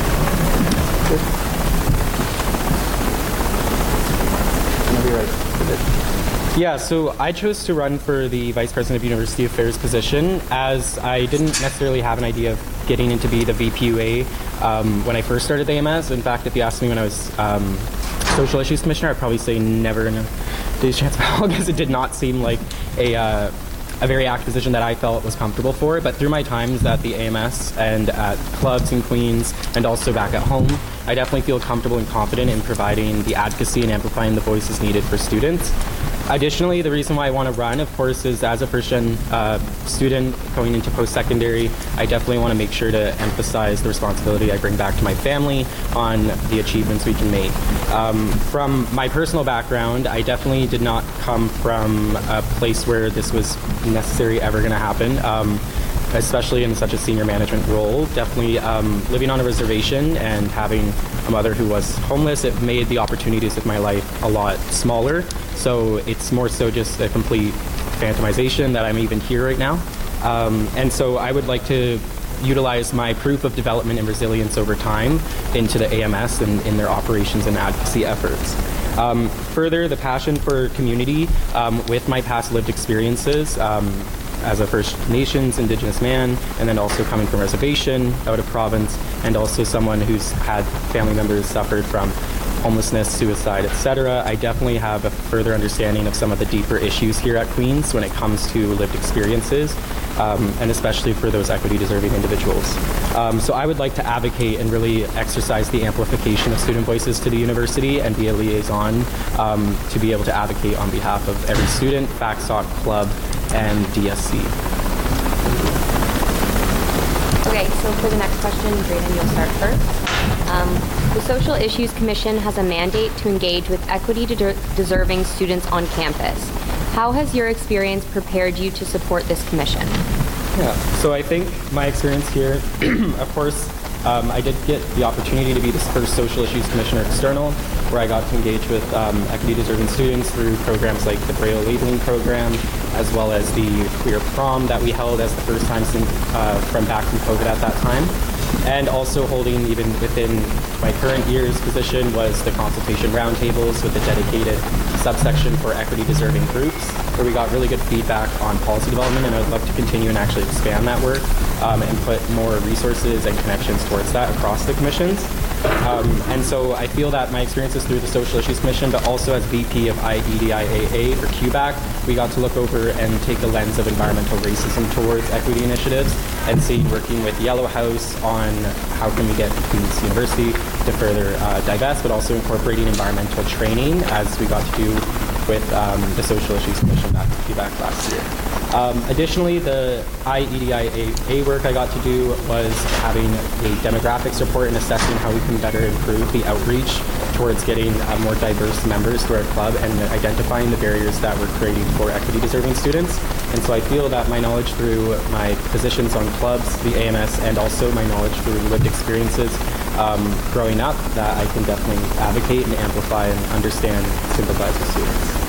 Yeah, so I chose to run for the Vice President of University Affairs position as I didn't necessarily have an idea of getting into be the V P U A um, when I first started the A M S. In fact, if you asked me when I was um, Social Issues Commissioner, I'd probably say never in a day's chance of hell because it did not seem like a uh, a very active position that I felt was comfortable for. But through my times at the A M S and at clubs in Queens and also back at home, I definitely feel comfortable and confident in providing the advocacy and amplifying the voices needed for students. Additionally, the reason why I want to run, of course, is as a first-gen uh, student going into post-secondary, I definitely want to make sure to emphasize the responsibility I bring back to my family on the achievements we can make. Um, from my personal background, I definitely did not come from a place where this was necessary ever going to happen. Um, especially in such a senior management role. Definitely um, living on a reservation and having a mother who was homeless, it made the opportunities of my life a lot smaller. So it's more so just a complete phantomization that I'm even here right now. Um, and so I would like to utilize my proof of development and resilience over time into the A M S and in their operations and advocacy efforts. Um, further, the passion for community um, with my past lived experiences um, as a First Nations Indigenous man, and then also coming from reservation, out of province, and also someone who's had family members suffered from homelessness, suicide, et cetera. I definitely have a further understanding of some of the deeper issues here at Queens when it comes to lived experiences, um, and especially for those equity-deserving individuals. Um, so I would like to advocate and really exercise the amplification of student voices to the university and be a liaison um, to be able to advocate on behalf of every student, FACSOC, club, and D S C. Okay, so for the next question, Drayden, you'll start first. Um, the Social Issues Commission has a mandate to engage with equity-deserving students on campus. How has your experience prepared you to support this commission? Yeah, so I think my experience here, of course, um, I did get the opportunity to be this first Social Issues Commissioner external, where I got to engage with um, equity-deserving students through programs like the Braille Labeling Program, as well as the Queer Prom that we held as the first time since, uh, from back from COVID at that time. And also holding, even within my current year's position, was the consultation roundtables with a dedicated subsection for equity-deserving groups, where we got really good feedback on policy development, and I'd love to continue and actually expand that work um, and put more resources and connections towards that across the commissions. Um, and so I feel that my experiences through the Social Issues Commission, but also as V P of I E D I A A for Q B A C, we got to look over and take a lens of environmental racism towards equity initiatives and see working with Yellow House on how can we get Queen's University to further uh, divest, but also incorporating environmental training as we got to do with um, the Social Issues Commission back in Q B A C last year. Um, additionally, the I E D I A A work I got to do was having a demographics report and assessing how we can better improve the outreach towards getting uh, more diverse members to our club and identifying the barriers that we're creating for equity-deserving students. And so I feel that my knowledge through my positions on clubs, the A M S, and also my knowledge through lived experiences um, growing up, that I can definitely advocate and amplify and understand, sympathize with students.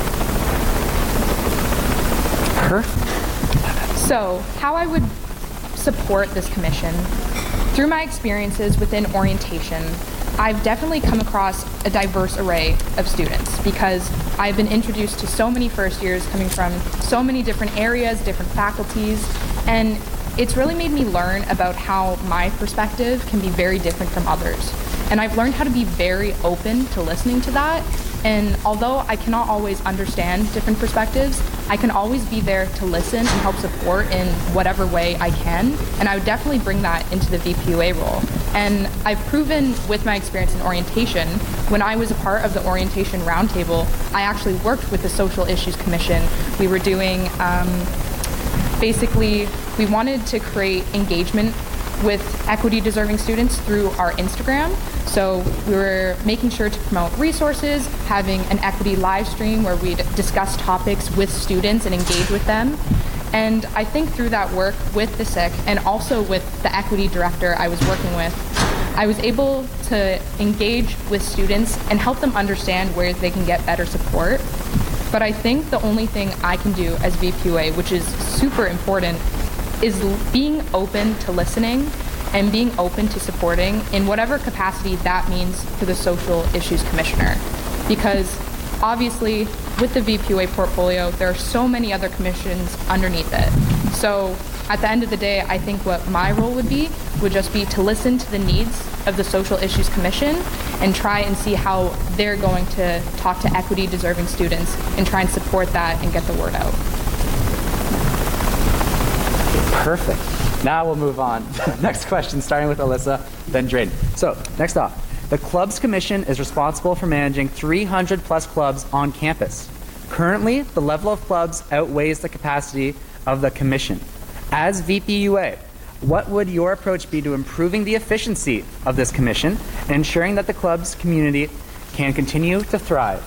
Her? So, how I would support this commission. Through my experiences within orientation, I've definitely come across a diverse array of students because I've been introduced to so many first years coming from so many different areas, different faculties, and it's really made me learn about how my perspective can be very different from others. And I've learned how to be very open to listening to that. And although I cannot always understand different perspectives, I can always be there to listen and help support in whatever way I can. And I would definitely bring that into the V P U A role. And I've proven with my experience in orientation, when I was a part of the orientation roundtable, I actually worked with the Social Issues Commission. We were doing, um, basically, we wanted to create engagement with equity-deserving students through our Instagram. So we were making sure to promote resources, having an equity live stream where we'd discuss topics with students and engage with them. And I think through that work with the S I C and also with the equity director I was working with, I was able to engage with students and help them understand where they can get better support. But I think the only thing I can do as V P U A, which is super important, is being open to listening and being open to supporting in whatever capacity that means for the Social Issues Commissioner. Because obviously, with the V P U A portfolio, there are so many other commissions underneath it. So at the end of the day, I think what my role would be would just be to listen to the needs of the Social Issues Commission and try and see how they're going to talk to equity deserving students and try and support that and get the word out. Perfect. Now we'll move on. Next question, starting with Alyssa, then Drayden. So, next off, the Clubs Commission is responsible for managing three hundred plus clubs on campus. Currently, the level of clubs outweighs the capacity of the Commission. As V P U A, what would your approach be to improving the efficiency of this Commission and ensuring that the clubs community can continue to thrive?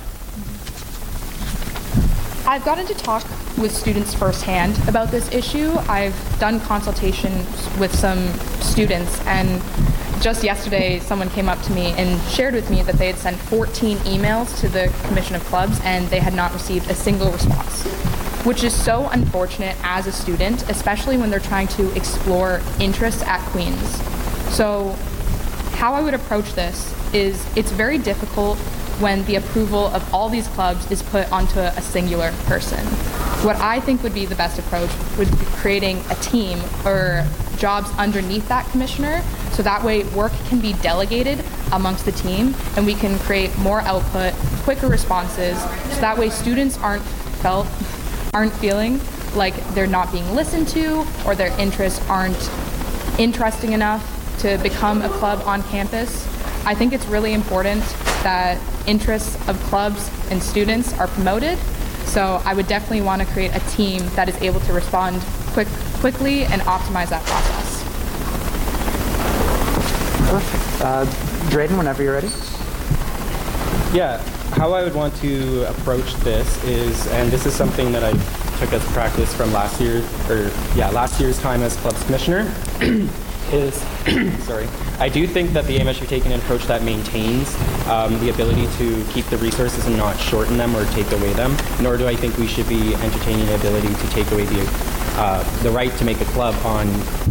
I've gotten to talk with students firsthand about this issue. I've done consultations with some students, and just yesterday someone came up to me and shared with me that they had sent fourteen emails to the Commission of Clubs and they had not received a single response, which is so unfortunate as a student, especially when they're trying to explore interests at Queen's. So how I would approach this is it's very difficult when the approval of all these clubs is put onto a singular person. What I think would be the best approach would be creating a team or jobs underneath that commissioner, so that way work can be delegated amongst the team and we can create more output, quicker responses, so that way students aren't felt, aren't feeling like they're not being listened to or their interests aren't interesting enough to become a club on campus. I think it's really important that interests of clubs and students are promoted. So I would definitely want to create a team that is able to respond quick, quickly and optimize that process. Perfect. Uh, Drayden, whenever you're ready. Yeah, how I would want to approach this is, and this is something that I took as practice from last year, or yeah, last year's time as clubs commissioner, is, sorry, I do think that the A M S should take an approach that maintains um, the ability to keep the resources and not shorten them or take away them, nor do I think we should be entertaining the ability to take away the, uh, the right to make a club on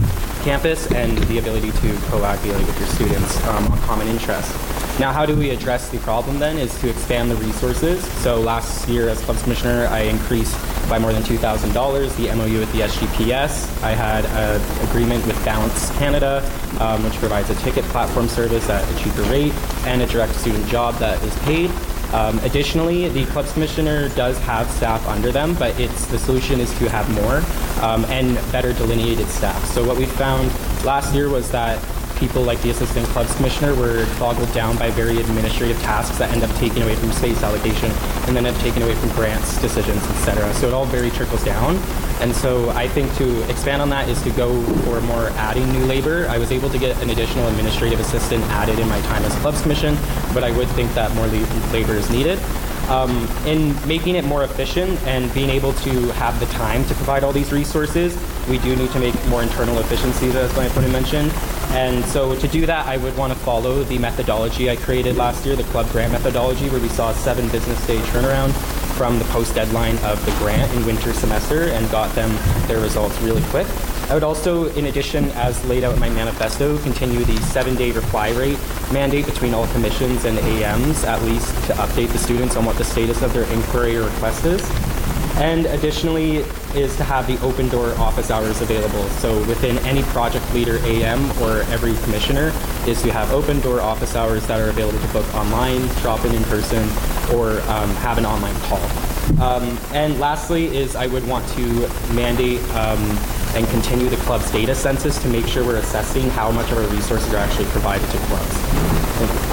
campus and the ability to coagulate with your students um, on common interests. Now, how do we address the problem then is to expand the resources. So last year as clubs commissioner, I increased by more than two thousand dollars the M O U with the S G P S. I had an agreement with Balance Canada, um, which provides a ticket platform service at a cheaper rate and a direct student job that is paid. Um, additionally, the clubs commissioner does have staff under them, but it's the solution is to have more um, and better delineated staff. So what we found last year was that people like the assistant clubs commissioner were boggled down by very administrative tasks that end up taking away from space allocation and then end up taking away from grants, decisions, et cetera. So it all very trickles down. And so I think to expand on that is to go for more adding new labor. I was able to get an additional administrative assistant added in my time as clubs commission, but I would think that more labor is needed. Um, in making it more efficient and being able to have the time to provide all these resources, we do need to make more internal efficiencies, as my opponent mentioned. And so to do that, I would want to follow the methodology I created last year, the club grant methodology, where we saw a seven business day turnaround from the post deadline of the grant in winter semester and got them their results really quick. I would also, in addition, as laid out in my manifesto, continue the seven-day reply rate mandate between all commissions and A Ms, at least to update the students on what the status of their inquiry or request is. And additionally is to have the open door office hours available. So within any project leader A M or every commissioner is to have open door office hours that are available to book online, drop in in person, or um, have an online call. Um, and lastly is I would want to mandate um, and continue the club's data census to make sure we're assessing how much of our resources are actually provided to clubs. Thank you.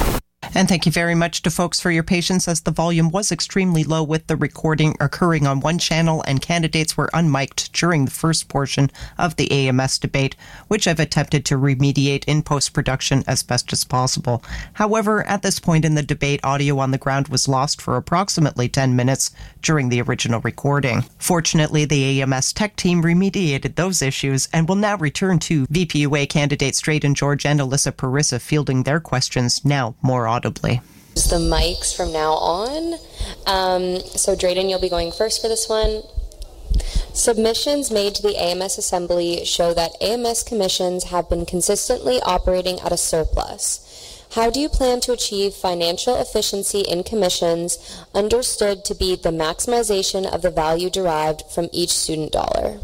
And thank you very much to folks for your patience, as the volume was extremely low with the recording occurring on one channel and candidates were unmiked during the first portion of the A M S debate, which I've attempted to remediate in post-production as best as possible. However, at this point in the debate, audio on the ground was lost for approximately ten minutes during the original recording. Fortunately, the A M S tech team remediated those issues and will now return to V P U A candidates Drayden George and Alyssa Parissa fielding their questions now more audibly. the mics from now on. Um, so Drayden, you'll be going first for this one. Submissions made to the A M S Assembly show that A M S commissions have been consistently operating at a surplus. How do you plan to achieve financial efficiency in commissions, understood to be the maximization of the value derived from each student dollar?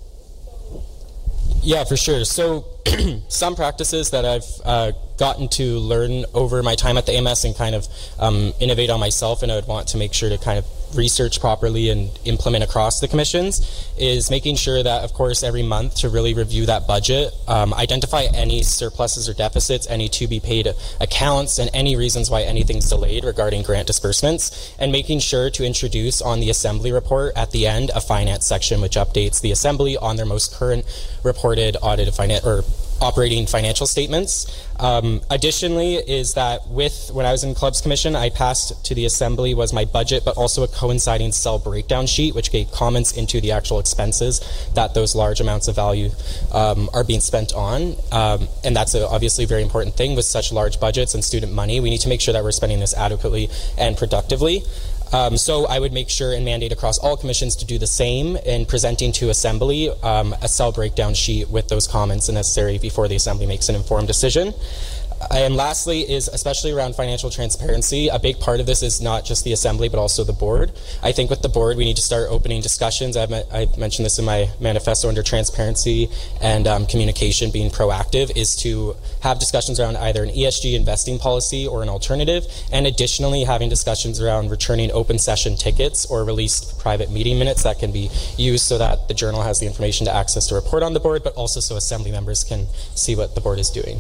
Yeah, for sure. So some practices that I've uh, gotten to learn over my time at the A M S and kind of um, innovate on myself, and I would want to make sure to kind of research properly and implement across the commissions, is making sure that, of course, every month to really review that budget, um, identify any surpluses or deficits, any to be paid accounts, and any reasons why anything's delayed regarding grant disbursements, and making sure to introduce on the Assembly report at the end a finance section which updates the Assembly on their most current reported audited finance or operating financial statements. Um, additionally is that with, when I was in Clubs Commission, I passed to the Assembly was my budget, but also a coinciding cell breakdown sheet, which gave comments into the actual expenses that those large amounts of value um, are being spent on. Um, and that's a obviously a very important thing with such large budgets and student money. We need to make sure that we're spending this adequately and productively. Um, so I would make sure and mandate across all commissions to do the same in presenting to Assembly um, a cell breakdown sheet with those comments necessary before the Assembly makes an informed decision. And lastly is, especially around financial transparency, a big part of this is not just the Assembly but also the board. I think with the board we need to start opening discussions. I've, I've mentioned this in my manifesto under transparency and um, communication being proactive, is to have discussions around either an E S G investing policy or an alternative, and additionally having discussions around returning open session tickets or released private meeting minutes that can be used so that the journal has the information to access to report on the board, but also so Assembly members can see what the board is doing.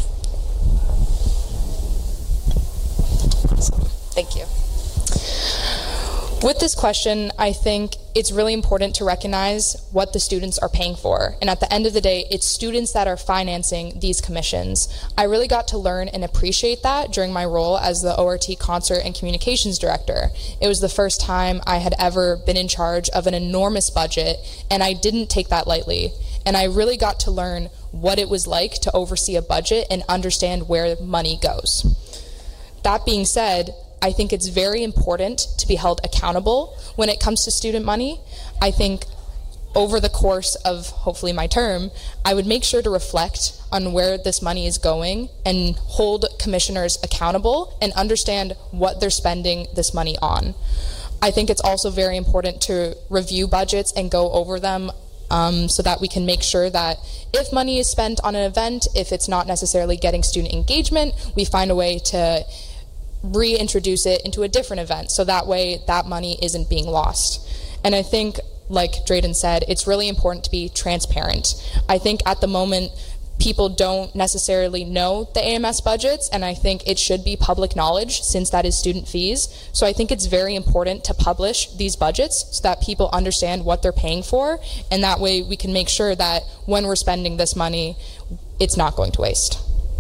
Thank you. With this question, I think it's really important to recognize what the students are paying for. And at the end of the day, it's students that are financing these commissions. I really got to learn and appreciate that during my role as the O R T Concert and Communications Director. It was the first time I had ever been in charge of an enormous budget, and I didn't take that lightly. And I really got to learn what it was like to oversee a budget and understand where money goes. That being said, I think it's very important to be held accountable when it comes to student money. I think over the course of hopefully my term, I would make sure to reflect on where this money is going and hold commissioners accountable and understand what they're spending this money on. I think it's also very important to review budgets and go over them Um, so that we can make sure that if money is spent on an event, if it's not necessarily getting student engagement, we find a way to reintroduce it into a different event, so that way that money isn't being lost. And I think, like Drayden said, it's really important to be transparent. I think at the moment, people don't necessarily know the A M S budgets, and I think it should be public knowledge since that is student fees. So I think it's very important to publish these budgets so that people understand what they're paying for, and that way we can make sure that when we're spending this money, it's not going to waste.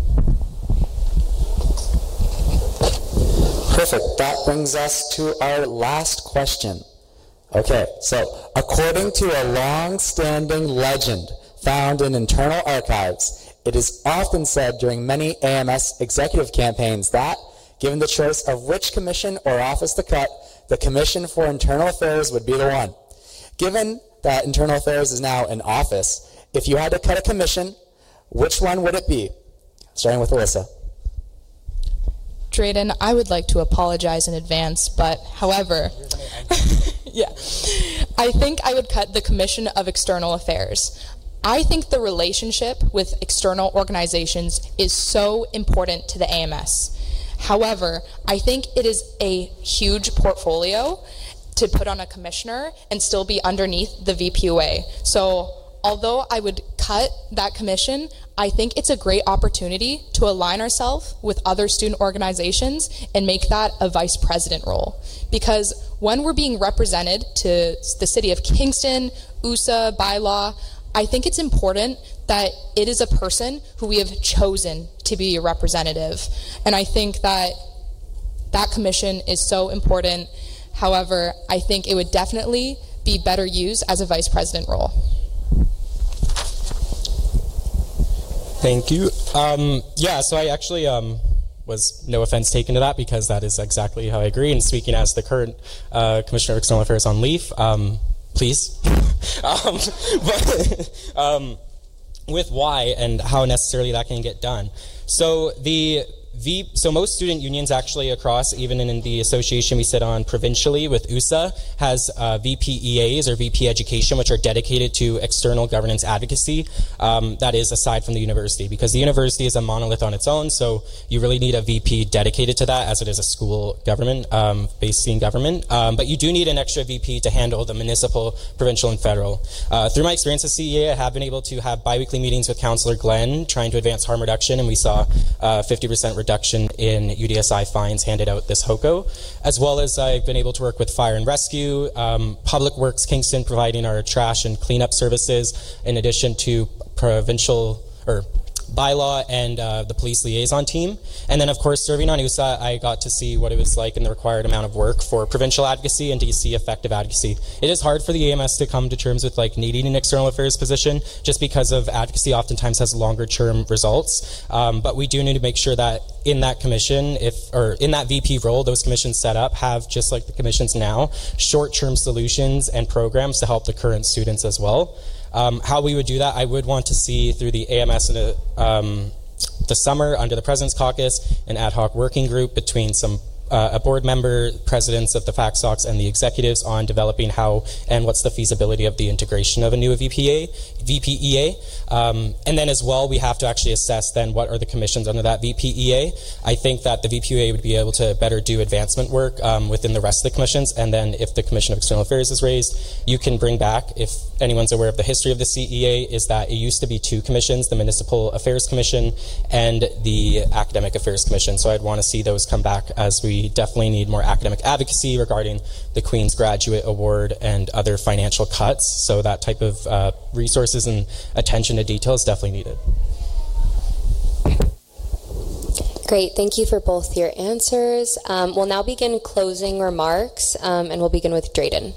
Perfect. That brings us to our last question. Okay, so according to a long-standing legend found in internal archives, it is often said during many A M S executive campaigns that, given the choice of which commission or office to cut, the Commission for Internal Affairs would be the one. Given that Internal Affairs is now in office, if you had to cut a commission, which one would it be? Starting with Alyssa. Drayden, I would like to apologize in advance, but however, yeah, I think I would cut the Commission of External Affairs. I think the relationship with external organizations is so important to the A M S. However, I think it is a huge portfolio to put on a commissioner and still be underneath the V P U A. So although I would cut that commission, I think it's a great opportunity to align ourselves with other student organizations and make that a vice president role. Because when we're being represented to the city of Kingston, U S A, bylaw, I think it's important that it is a person who we have chosen to be a representative. And I think that that commission is so important. However, I think it would definitely be better used as a vice president role. Thank you. Um, yeah, so I actually um, was no offense taken to that, because that is exactly how I agree. And speaking as the current uh, Commissioner of External Affairs on leave, um, please. um, but um, with why and how necessarily that can get done. So the V, so most student unions actually across, even in the association we sit on provincially with U S A, has uh, V P E As or V P Education, which are dedicated to external governance advocacy. Um, that is aside from the university, because the university is a monolith on its own, so you really need a V P dedicated to that, as it is a school government, um, based in government. Um, but you do need an extra V P to handle the municipal, provincial, and federal. Uh, through my experience at C E A, I have been able to have biweekly meetings with Councillor Glenn trying to advance harm reduction, and we saw uh, fifty percent reduction in U D S I fines handed out this HOCO, as well as I've been able to work with Fire and Rescue, um, Public Works Kingston providing our trash and cleanup services, in addition to provincial or bylaw and uh, the police liaison team. And then, of course, serving on U S A, I got to see what it was like in the required amount of work for provincial advocacy and to see effective advocacy. It is hard for the A M S to come to terms with like needing an external affairs position, just because of advocacy oftentimes has longer term results. Um, but we do need to make sure that in that commission, if or in that V P role, those commissions set up have, just like the commissions now, short-term solutions and programs to help the current students as well. Um, how we would do that, I would want to see through the A M S in a, um, the summer under the President's Caucus, an ad hoc working group between some uh, a board member, presidents of the FACSOCs, and the executives on developing how and what's the feasibility of the integration of a new V P A, V P E A. Um, and then as well, we have to actually assess then what are the commissions under that V P E A. I think that the V P E A would be able to better do advancement work um, within the rest of the commissions. And then if the Commission of External Affairs is raised, you can bring back, if anyone's aware of the history of the C E A, is that it used to be two commissions, the Municipal Affairs Commission and the Academic Affairs Commission. So I'd want to see those come back, as we definitely need more academic advocacy regarding the Queen's Graduate Award and other financial cuts. So that type of uh, resources and attention to detail is definitely needed. Great, thank you for both your answers. Um, we'll now begin closing remarks, um, and we'll begin with Drayden.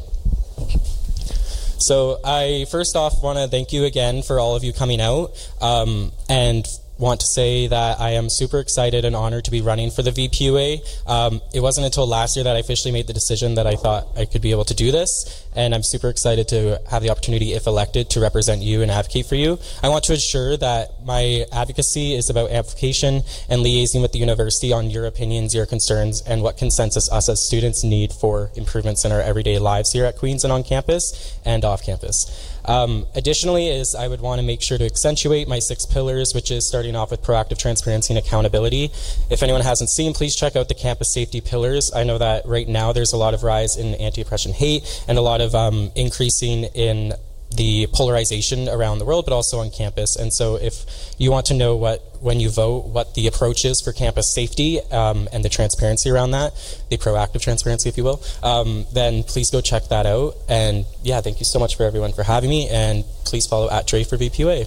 So I first off want to thank you again for all of you coming out, um, and want to say that I am super excited and honored to be running for the V P U A. Um, it wasn't until last year that I officially made the decision that I thought I could be able to do this, and I'm super excited to have the opportunity, if elected, to represent you and advocate for you. I want to ensure that my advocacy is about amplification and liaising with the university on your opinions, your concerns, and what consensus us as students need for improvements in our everyday lives here at Queen's and on campus and off campus. Um, additionally, is I would want to make sure to accentuate my six pillars, which is starting off with proactive transparency and accountability. If anyone hasn't seen, please check out the campus safety pillars. I know that right now there's a lot of rise in anti-oppression hate and a lot of um, increasing in the polarization around the world, but also on campus. And so if you want to know what, when you vote, what the approach is for campus safety um, and the transparency around that, the proactive transparency, if you will, um, then please go check that out. And yeah, thank you so much for everyone for having me, and please follow at Dre for V P U A. I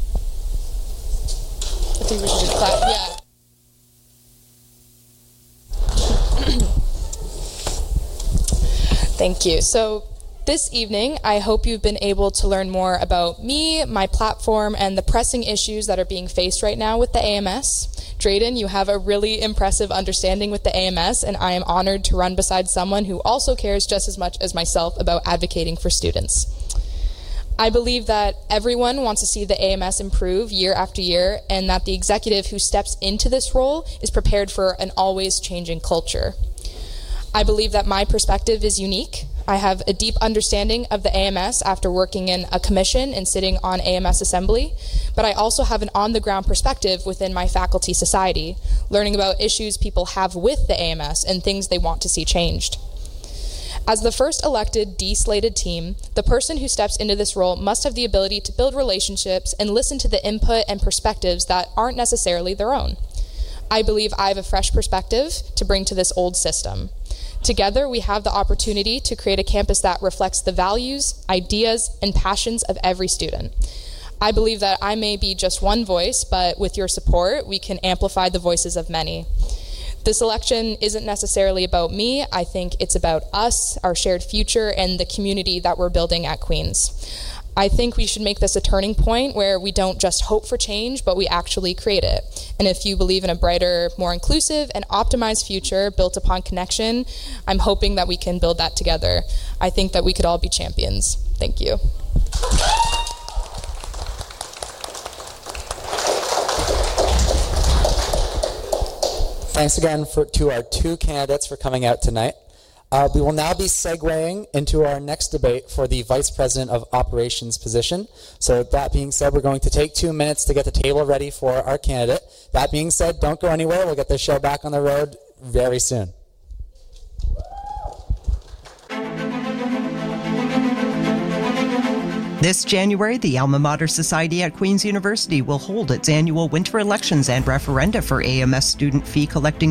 think we should just clap, yeah. Thank you. So this evening, I hope you've been able to learn more about me, my platform, and the pressing issues that are being faced right now with the A M S. Drayden, you have a really impressive understanding with the A M S, and I am honored to run beside someone who also cares just as much as myself about advocating for students. I believe that everyone wants to see the A M S improve year after year, and that the executive who steps into this role is prepared for an always changing culture. I believe that my perspective is unique. I have a deep understanding of the A M S after working in a commission and sitting on A M S Assembly, but I also have an on-the-ground perspective within my faculty society, learning about issues people have with the A M S and things they want to see changed. As the first elected deslated team, the person who steps into this role must have the ability to build relationships and listen to the input and perspectives that aren't necessarily their own. I believe I have a fresh perspective to bring to this old system. Together, we have the opportunity to create a campus that reflects the values, ideas, and passions of every student. I believe that I may be just one voice, but with your support, we can amplify the voices of many. This election isn't necessarily about me. I think it's about us, our shared future, and the community that we're building at Queen's. I think we should make this a turning point where we don't just hope for change, but we actually create it. And if you believe in a brighter, more inclusive, and optimized future built upon connection, I'm hoping that we can build that together. I think that we could all be champions. Thank you. Thanks again for, to our two candidates for coming out tonight. Uh, we will now be segueing into our next debate for the Vice President of Operations position. So with that being said, we're going to take two minutes to get the table ready for our candidate. That being said, don't go anywhere. We'll get the show back on the road very soon. This January, the Alma Mater Society at Queen's University will hold its annual winter elections and referenda for A M S student fee collecting